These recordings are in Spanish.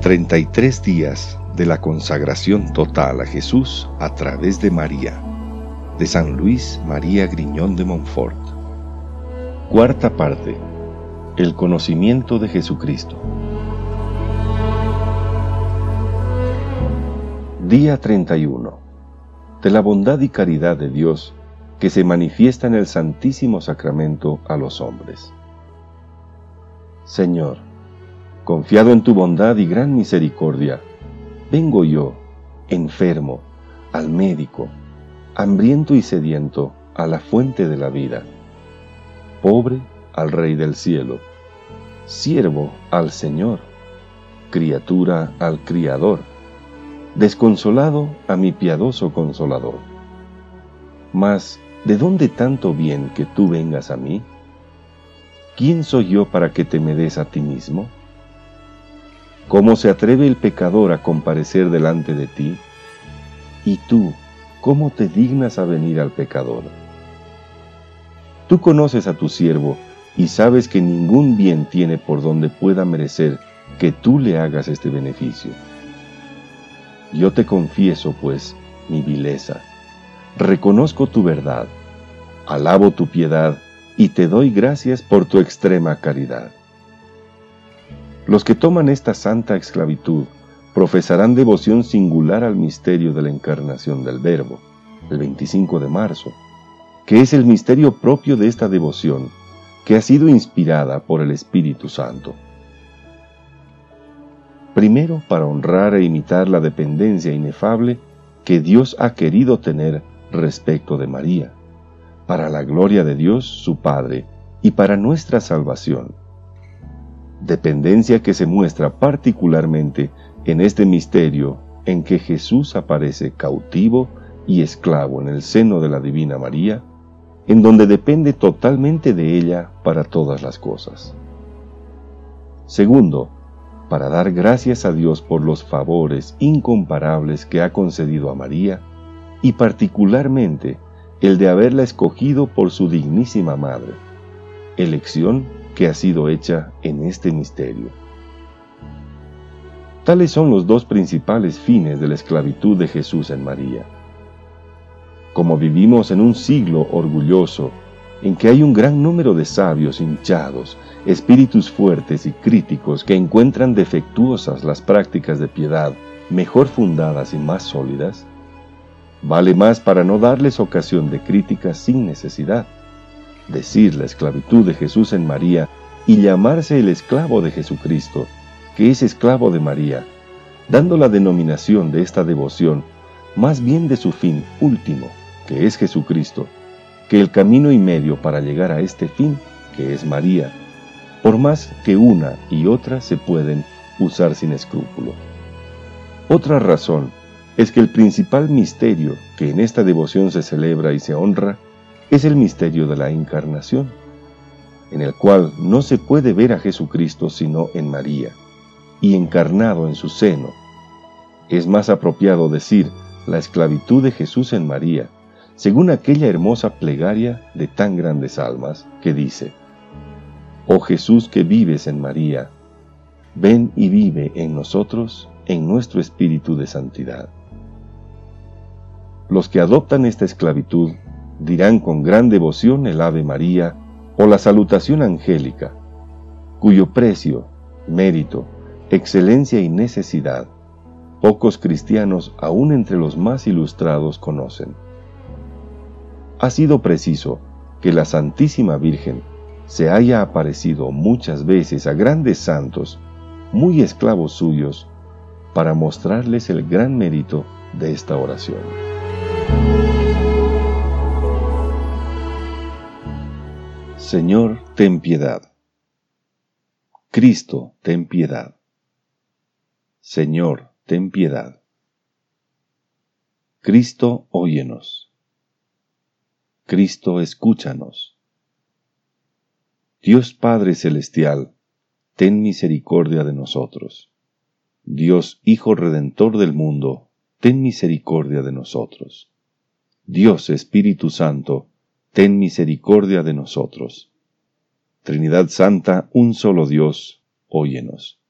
33 días de la consagración total a Jesús a través de María, de San Luis María Griñón de Montfort. Cuarta parte: el conocimiento de Jesucristo. Día 31. De la bondad y caridad de Dios que se manifiesta en el Santísimo Sacramento a los hombres. Señor, confiado en tu bondad y gran misericordia, vengo yo, enfermo, al médico, hambriento y sediento, a la fuente de la vida, pobre al Rey del cielo, siervo al Señor, criatura al Criador, desconsolado a mi piadoso Consolador. Mas, ¿de dónde tanto bien que tú vengas a mí? ¿Quién soy yo para que te me des a ti mismo? ¿Cómo se atreve el pecador a comparecer delante de ti? Y tú, ¿cómo te dignas a venir al pecador? Tú conoces a tu siervo y sabes que ningún bien tiene por donde pueda merecer que tú le hagas este beneficio. Yo te confieso, pues, mi vileza, reconozco tu verdad, alabo tu piedad y te doy gracias por tu extrema caridad. Los que toman esta santa esclavitud profesarán devoción singular al misterio de la encarnación del Verbo, el 25 de marzo, que es el misterio propio de esta devoción, que ha sido inspirada por el Espíritu Santo. Primero, para honrar e imitar la dependencia inefable que Dios ha querido tener respecto de María, para la gloria de Dios su Padre y para nuestra salvación. Dependencia que se muestra particularmente en este misterio en que Jesús aparece cautivo y esclavo en el seno de la Divina María, en donde depende totalmente de ella para todas las cosas. Segundo, para dar gracias a Dios por los favores incomparables que ha concedido a María, y particularmente el de haberla escogido por su dignísima madre, elección que ha sido hecha en este misterio. Tales son los dos principales fines de la esclavitud de Jesús en María. Como vivimos en un siglo orgulloso, en que hay un gran número de sabios hinchados, espíritus fuertes y críticos que encuentran defectuosas las prácticas de piedad mejor fundadas y más sólidas, vale más para no darles ocasión de crítica sin necesidad, decir la esclavitud de Jesús en María y llamarse el esclavo de Jesucristo, que es esclavo de María, dando la denominación de esta devoción más bien de su fin último, que es Jesucristo, que el camino y medio para llegar a este fin, que es María, por más que una y otra se pueden usar sin escrúpulo. Otra razón es que el principal misterio que en esta devoción se celebra y se honra es el misterio de la encarnación, en el cual no se puede ver a Jesucristo sino en María, y encarnado en su seno. Es más apropiado decir la esclavitud de Jesús en María, según aquella hermosa plegaria de tan grandes almas que dice: «Oh Jesús que vives en María, ven y vive en nosotros, en nuestro espíritu de santidad». Los que adoptan esta esclavitud dirán con gran devoción el Ave María o la salutación angélica, cuyo precio, mérito, excelencia y necesidad pocos cristianos aún entre los más ilustrados conocen. Ha sido preciso que la Santísima Virgen se haya aparecido muchas veces a grandes santos, muy esclavos suyos, para mostrarles el gran mérito de esta oración. Señor, ten piedad. Cristo, ten piedad. Señor, ten piedad. Cristo, óyenos. Cristo, escúchanos. Dios Padre Celestial, ten misericordia de nosotros. Dios Hijo Redentor del mundo, ten misericordia de nosotros. Dios Espíritu Santo, ten misericordia de nosotros. Trinidad Santa, un solo Dios, óyenos.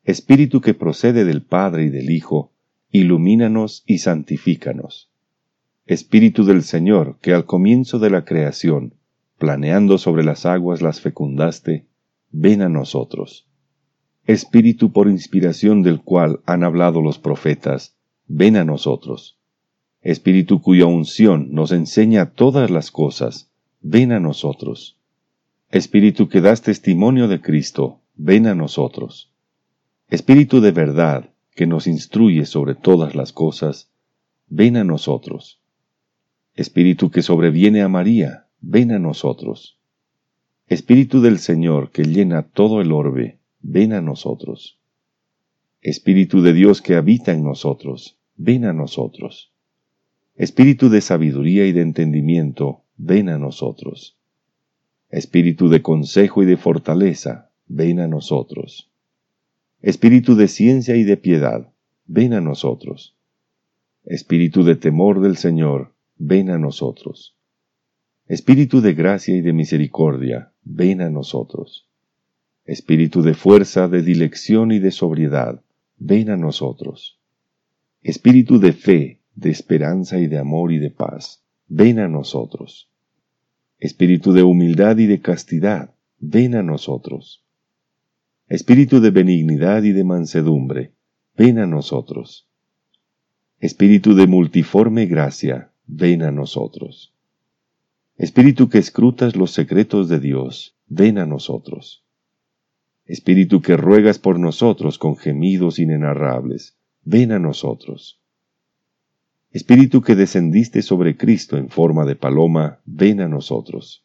Espíritu que procede del Padre y del Hijo, ilumínanos y santifícanos. Espíritu del Señor, que al comienzo de la creación, planeando sobre las aguas las fecundaste, ven a nosotros. Espíritu por inspiración del cual han hablado los profetas, ven a nosotros. Espíritu cuya unción nos enseña todas las cosas, ven a nosotros. Espíritu que das testimonio de Cristo, ven a nosotros. Espíritu de verdad, que nos instruye sobre todas las cosas, ven a nosotros. Espíritu que sobreviene a María, ven a nosotros. Espíritu del Señor que llena todo el orbe, ven a nosotros. Espíritu de Dios que habita en nosotros, ven a nosotros. Espíritu de sabiduría y de entendimiento, ven a nosotros. Espíritu de consejo y de fortaleza, ven a nosotros. Espíritu de ciencia y de piedad, ven a nosotros. Espíritu de temor del Señor, ven a nosotros. Espíritu de gracia y de misericordia, ven a nosotros. Espíritu de fuerza, de dilección y de sobriedad, ven a nosotros. Espíritu de fe, de esperanza y de amor y de paz, ven a nosotros. Espíritu de humildad y de castidad, ven a nosotros. Espíritu de benignidad y de mansedumbre, ven a nosotros. Espíritu de multiforme gracia, ven a nosotros. Espíritu que escrutas los secretos de Dios, ven a nosotros. Espíritu que ruegas por nosotros con gemidos inenarrables, ven a nosotros. Espíritu que descendiste sobre Cristo en forma de paloma, ven a nosotros.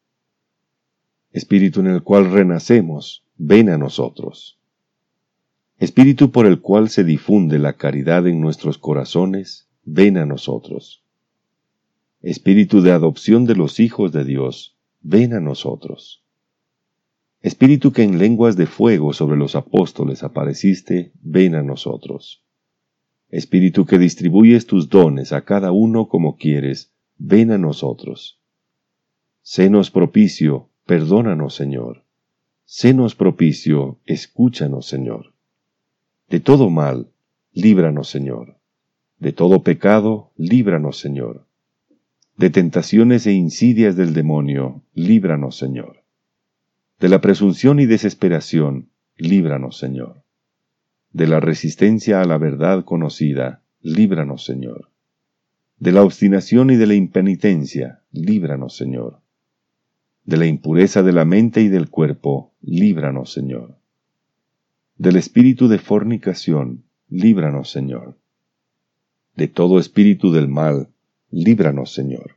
Espíritu en el cual renacemos, ven a nosotros. Espíritu por el cual se difunde la caridad en nuestros corazones, ven a nosotros. Espíritu de adopción de los hijos de Dios, ven a nosotros. Espíritu que en lenguas de fuego sobre los apóstoles apareciste, ven a nosotros. Espíritu que distribuyes tus dones a cada uno como quieres, ven a nosotros. Sénos propicio, perdónanos, Señor. Sénos propicio, escúchanos, Señor. De todo mal, líbranos, Señor. De todo pecado, líbranos, Señor. De tentaciones e insidias del demonio, líbranos, Señor. De la presunción y desesperación, líbranos, Señor. De la resistencia a la verdad conocida, líbranos, Señor. De la obstinación y de la impenitencia, líbranos, Señor. De la impureza de la mente y del cuerpo, líbranos, Señor. Del espíritu de fornicación, líbranos, Señor. De todo espíritu del mal, líbranos, Señor.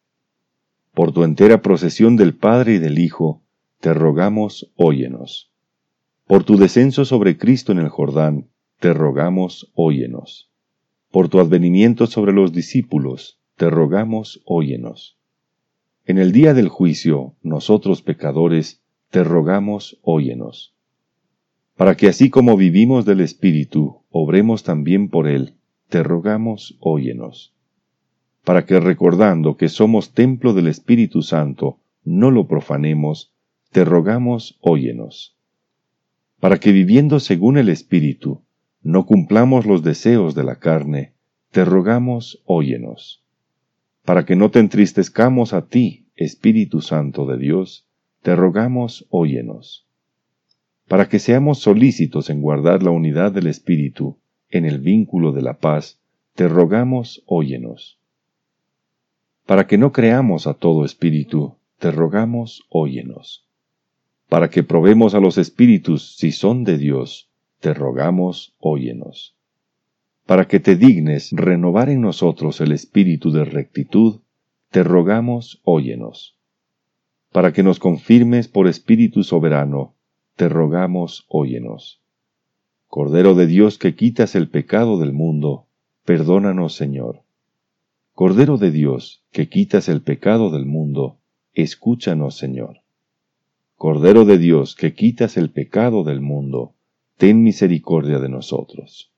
Por tu entera procesión del Padre y del Hijo, te rogamos, óyenos. Por tu descenso sobre Cristo en el Jordán, te rogamos, óyenos. Por tu advenimiento sobre los discípulos, te rogamos, óyenos. En el día del juicio, nosotros pecadores, te rogamos, óyenos. Para que así como vivimos del Espíritu, obremos también por Él, te rogamos, óyenos. Para que recordando que somos templo del Espíritu Santo, no lo profanemos, te rogamos, óyenos. Para que viviendo según el Espíritu, no cumplamos los deseos de la carne, te rogamos, óyenos. Para que no te entristezcamos a ti, Espíritu Santo de Dios, te rogamos, óyenos. Para que seamos solícitos en guardar la unidad del Espíritu, en el vínculo de la paz, te rogamos, óyenos. Para que no creamos a todo espíritu, te rogamos, óyenos. Para que probemos a los espíritus si son de Dios, te rogamos, óyenos. Para que te dignes renovar en nosotros el espíritu de rectitud, te rogamos, óyenos. Para que nos confirmes por espíritu soberano, te rogamos, óyenos. Cordero de Dios que quitas el pecado del mundo, perdónanos, Señor. Cordero de Dios que quitas el pecado del mundo, escúchanos, Señor. Cordero de Dios que quitas el pecado del mundo, ten misericordia de nosotros.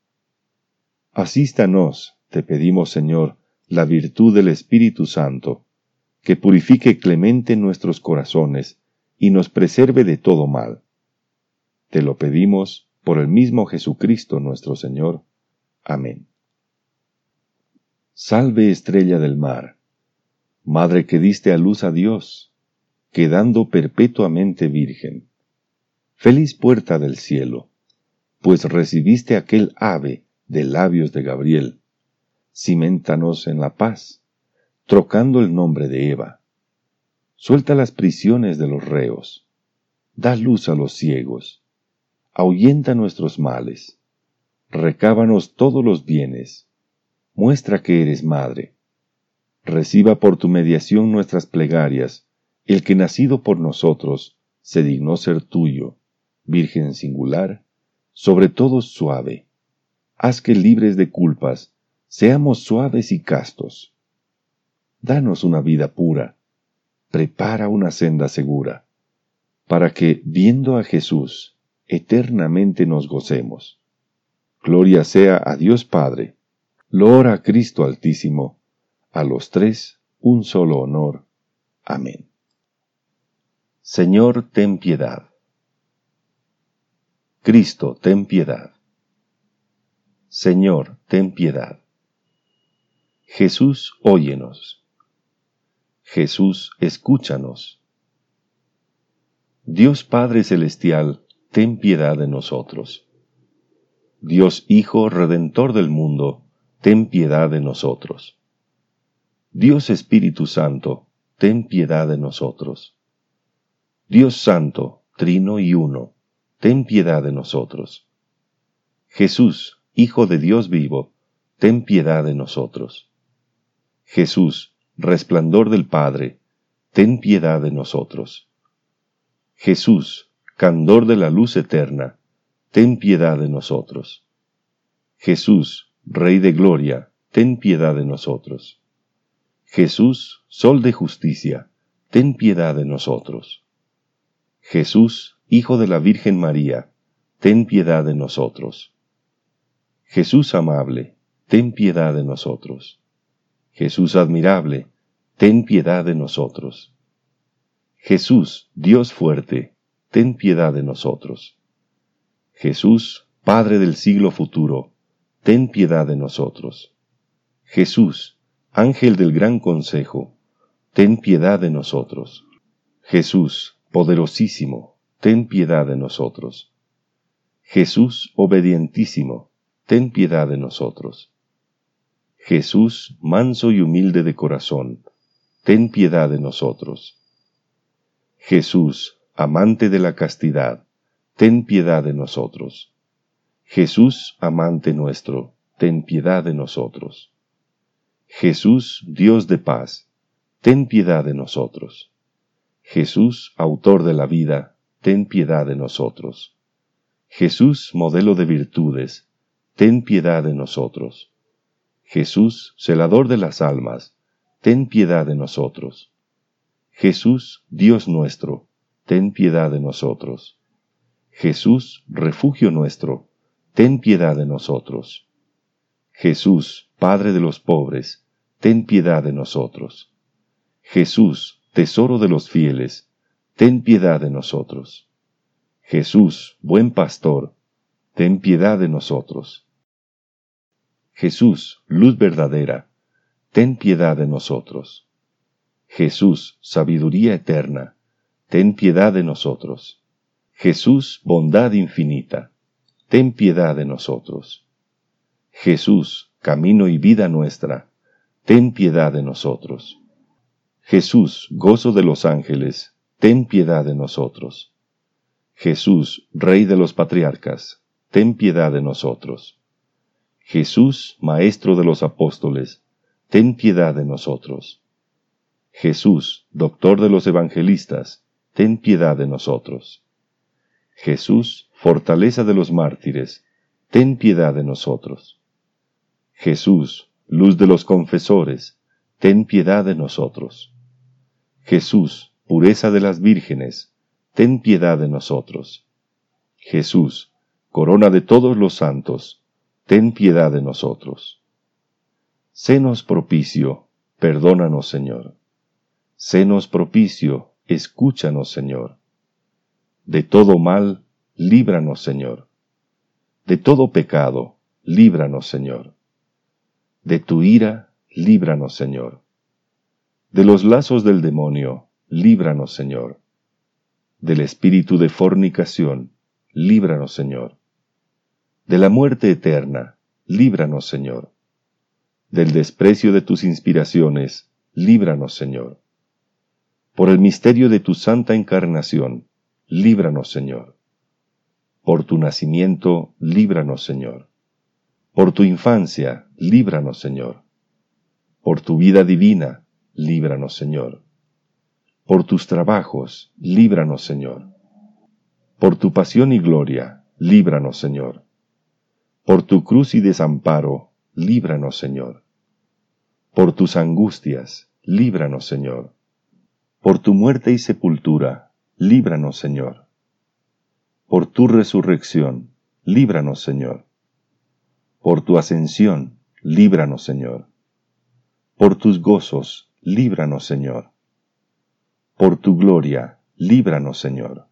Asístanos, te pedimos, Señor, la virtud del Espíritu Santo, que purifique clemente nuestros corazones y nos preserve de todo mal. Te lo pedimos por el mismo Jesucristo nuestro Señor. Amén. Salve estrella del mar, madre que diste a luz a Dios, quedando perpetuamente virgen. Feliz puerta del cielo, pues recibiste aquel ave de labios de Gabriel. Ciméntanos en la paz, trocando el nombre de Eva. Suelta las prisiones de los reos, da luz a los ciegos, ahuyenta nuestros males, recábanos todos los bienes, muestra que eres madre. Reciba por tu mediación nuestras plegarias, el que nacido por nosotros se dignó ser tuyo, Virgen singular, sobre todos suave. Haz que libres de culpas seamos suaves y castos. Danos una vida pura, prepara una senda segura, para que, viendo a Jesús, eternamente nos gocemos. Gloria sea a Dios Padre, loor a Cristo Altísimo, a los tres un solo honor. Amén. Señor, ten piedad. Cristo, ten piedad. Señor, ten piedad. Jesús, óyenos. Jesús, escúchanos. Dios Padre Celestial, ten piedad de nosotros. Dios Hijo Redentor del mundo, ten piedad de nosotros. Dios Espíritu Santo, ten piedad de nosotros. Dios Santo, Trino y Uno, ten piedad de nosotros. Jesús, Hijo de Dios vivo, ten piedad de nosotros. Jesús, resplandor del Padre, ten piedad de nosotros. Jesús, candor de la luz eterna, ten piedad de nosotros. Jesús, Rey de gloria, ten piedad de nosotros. Jesús, Sol de justicia, ten piedad de nosotros. Jesús, Hijo de la Virgen María, ten piedad de nosotros. Jesús amable, ten piedad de nosotros. Jesús admirable, ten piedad de nosotros. Jesús, Dios fuerte, ten piedad de nosotros. Jesús, Padre del siglo futuro, ten piedad de nosotros. Jesús, Ángel del gran consejo, ten piedad de nosotros. Jesús, poderosísimo, ten piedad de nosotros. Jesús, obedientísimo, ten piedad de nosotros. Jesús, manso y humilde de corazón, ten piedad de nosotros. Jesús, amante de la castidad, ten piedad de nosotros. Jesús, amante nuestro, ten piedad de nosotros. Jesús, Dios de paz, ten piedad de nosotros. Jesús, autor de la vida, ten piedad de nosotros. Jesús, modelo de virtudes, ten piedad de nosotros. Jesús, celador de las almas, ten piedad de nosotros. Jesús, Dios nuestro, ten piedad de nosotros. Jesús, refugio nuestro, ten piedad de nosotros. Jesús, Padre de los pobres, ten piedad de nosotros. Jesús, tesoro de los fieles, ten piedad de nosotros. Jesús, buen pastor, ten piedad de nosotros. Jesús, luz verdadera, ten piedad de nosotros. Jesús, sabiduría eterna, ten piedad de nosotros. Jesús, bondad infinita, ten piedad de nosotros. Jesús, camino y vida nuestra, ten piedad de nosotros. Jesús, gozo de los ángeles, ten piedad de nosotros. Jesús, Rey de los patriarcas, ten piedad de nosotros. Jesús, Maestro de los apóstoles, ten piedad de nosotros. Jesús, Doctor de los evangelistas, ten piedad de nosotros. Jesús, fortaleza de los mártires, ten piedad de nosotros. Jesús, luz de los confesores, ten piedad de nosotros. Jesús, pureza de las vírgenes, ten piedad de nosotros. Jesús, corona de todos los santos, ten piedad de nosotros. Sénos propicio, perdónanos, Señor. Sénos propicio, escúchanos, Señor. De todo mal, líbranos, Señor. De todo pecado, líbranos, Señor. De tu ira, líbranos, Señor. De los lazos del demonio, líbranos, Señor. Del espíritu de fornicación, líbranos, Señor. De la muerte eterna, líbranos, Señor. Del desprecio de tus inspiraciones, líbranos, Señor. Por el misterio de tu santa encarnación, líbranos, Señor. Por tu nacimiento, líbranos, Señor. Por tu infancia, líbranos, Señor. Por tu vida divina, líbranos, Señor. Por tus trabajos, líbranos, Señor. Por tu pasión y gloria, líbranos, Señor. Por tu cruz y desamparo, líbranos, Señor. Por tus angustias, líbranos, Señor. Por tu muerte y sepultura, líbranos, Señor. Por tu resurrección, líbranos, Señor. Por tu ascensión, líbranos, Señor. Por tus gozos, líbranos, Señor. Por tu gloria, líbranos, Señor.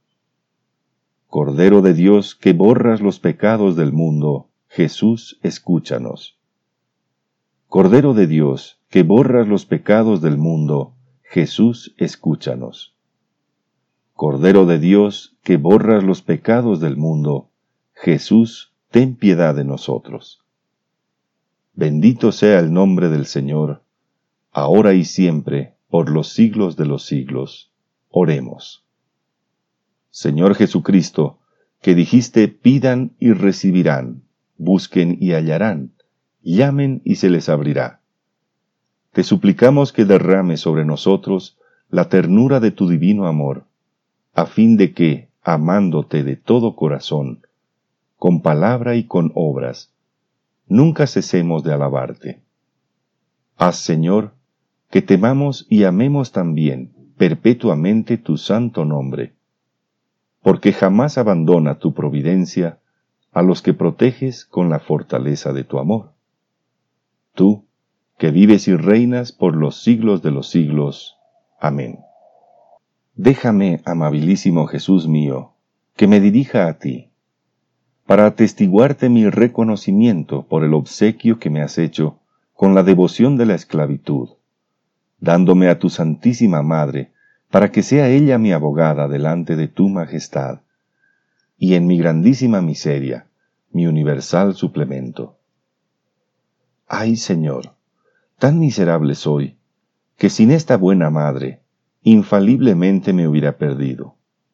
Cordero de Dios, que borras los pecados del mundo, Jesús, escúchanos. Cordero de Dios, que borras los pecados del mundo, Jesús, escúchanos. Cordero de Dios, que borras los pecados del mundo, Jesús, ten piedad de nosotros. Bendito sea el nombre del Señor, ahora y siempre, por los siglos de los siglos. Oremos. Señor Jesucristo, que dijiste, pidan y recibirán, busquen y hallarán, llamen y se les abrirá. Te suplicamos que derrames sobre nosotros la ternura de tu divino amor, a fin de que, amándote de todo corazón, con palabra y con obras, nunca cesemos de alabarte. Haz, Señor, que temamos y amemos también perpetuamente tu santo nombre, porque jamás abandona tu providencia a los que proteges con la fortaleza de tu amor. Tú, que vives y reinas por los siglos de los siglos. Amén. Déjame, amabilísimo Jesús mío, que me dirija a ti, para atestiguarte mi reconocimiento por el obsequio que me has hecho con la devoción de la esclavitud, dándome a tu Santísima Madre, para que sea ella mi abogada delante de tu majestad, y en mi grandísima miseria, mi universal suplemento. Ay, Señor, tan miserable soy, que sin esta buena madre, infaliblemente me hubiera perdido.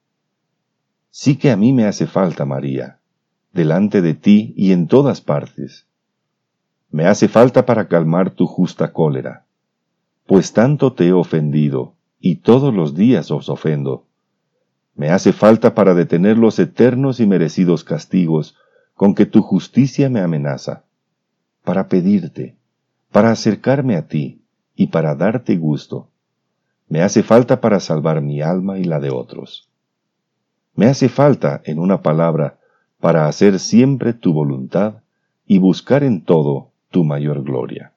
Sí que a mí me hace falta María, delante de ti y en todas partes. Me hace falta para calmar tu justa cólera, pues tanto te he ofendido, y todos los días os ofendo. Me hace falta para detener los eternos y merecidos castigos con que tu justicia me amenaza, para pedirte, para acercarme a ti y para darte gusto. Me hace falta para salvar mi alma y la de otros. Me hace falta, en una palabra, para hacer siempre tu voluntad y buscar en todo tu mayor gloria.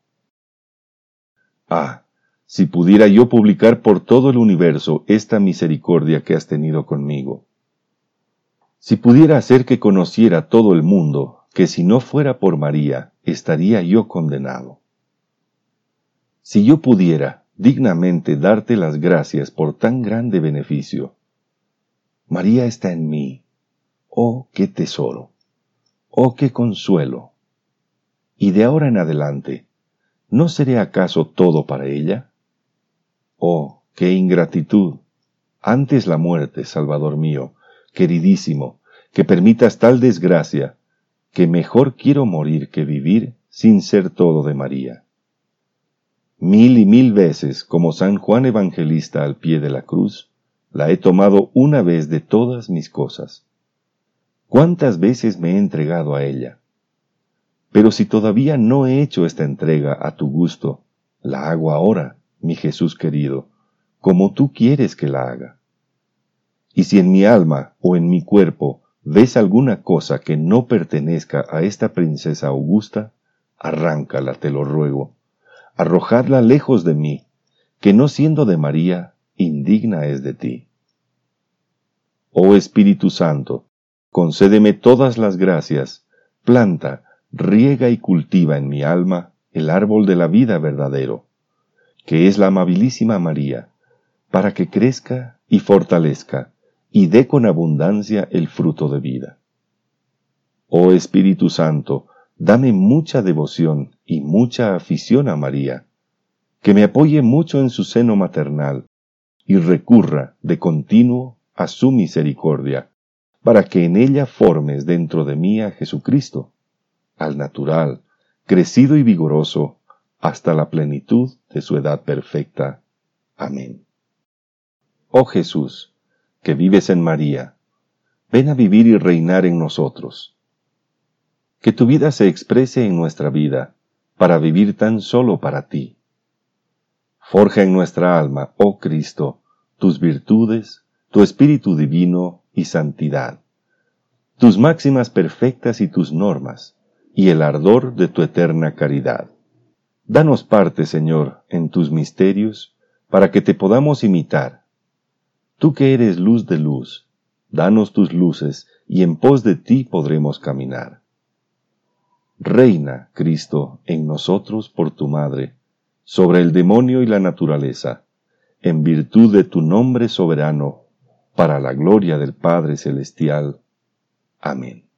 Ah, si pudiera yo publicar por todo el universo esta misericordia que has tenido conmigo. Si pudiera hacer que conociera todo el mundo que si no fuera por María, estaría yo condenado. Si yo pudiera dignamente darte las gracias por tan grande beneficio. María está en mí. Oh, qué tesoro. Oh, qué consuelo. Y de ahora en adelante, ¿no seré acaso todo para ella? Oh, qué ingratitud. Antes la muerte, Salvador mío, queridísimo, que permitas tal desgracia, que mejor quiero morir que vivir sin ser todo de María. 1000 y 1000 veces, como San Juan Evangelista al pie de la cruz, la he tomado una vez de todas mis cosas. ¿Cuántas veces me he entregado a ella? Pero si todavía no he hecho esta entrega a tu gusto, la hago ahora, mi Jesús querido, como tú quieres que la haga. Y si en mi alma o en mi cuerpo ves alguna cosa que no pertenezca a esta princesa augusta, arráncala, te lo ruego, arrojadla lejos de mí, que no siendo de María, indigna es de ti. Oh Espíritu Santo, concédeme todas las gracias, planta, riega y cultiva en mi alma el árbol de la vida verdadero, que es la amabilísima María, para que crezca y fortalezca y dé con abundancia el fruto de vida. Oh Espíritu Santo, dame mucha devoción y mucha afición a María, que me apoye mucho en su seno maternal y recurra de continuo a su misericordia, para que en ella formes dentro de mí a Jesucristo, al natural, crecido y vigoroso, hasta la plenitud de su edad perfecta. Amén. Oh Jesús, que vives en María, ven a vivir y reinar en nosotros. Que tu vida se exprese en nuestra vida, para vivir tan solo para ti. Forja en nuestra alma, oh Cristo, tus virtudes, tu Espíritu divino y santidad, tus máximas perfectas y tus normas, y el ardor de tu eterna caridad. Danos parte, Señor, en tus misterios, para que te podamos imitar. Tú que eres luz de luz, danos tus luces, y en pos de ti podremos caminar. Reina, Cristo, en nosotros por tu Madre, sobre el demonio y la naturaleza, en virtud de tu nombre soberano, para la gloria del Padre Celestial. Amén.